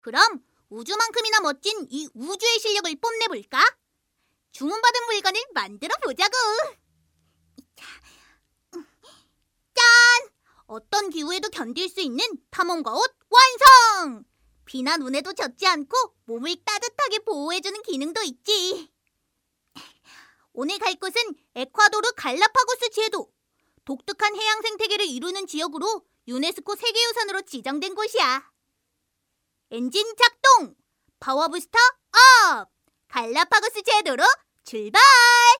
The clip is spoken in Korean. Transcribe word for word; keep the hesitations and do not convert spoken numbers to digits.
그럼 우주만큼이나 멋진 이 우주의 실력을 뽐내볼까? 주문받은 물건을 만들어 보자고. 짠! 어떤 기후에도 견딜 수 있는 탐험가 옷 완성! 비나 눈에도 젖지 않고 몸을 따뜻하게 보호해주는 기능도 있지. 오늘 갈 곳은 에콰도르 갈라파고스 제도. 독특한 해양 생태계를 이루는 지역으로 유네스코 세계유산으로 지정된 곳이야. 엔진 작동! 파워부스터 업! 갈라파고스 제도로 출발!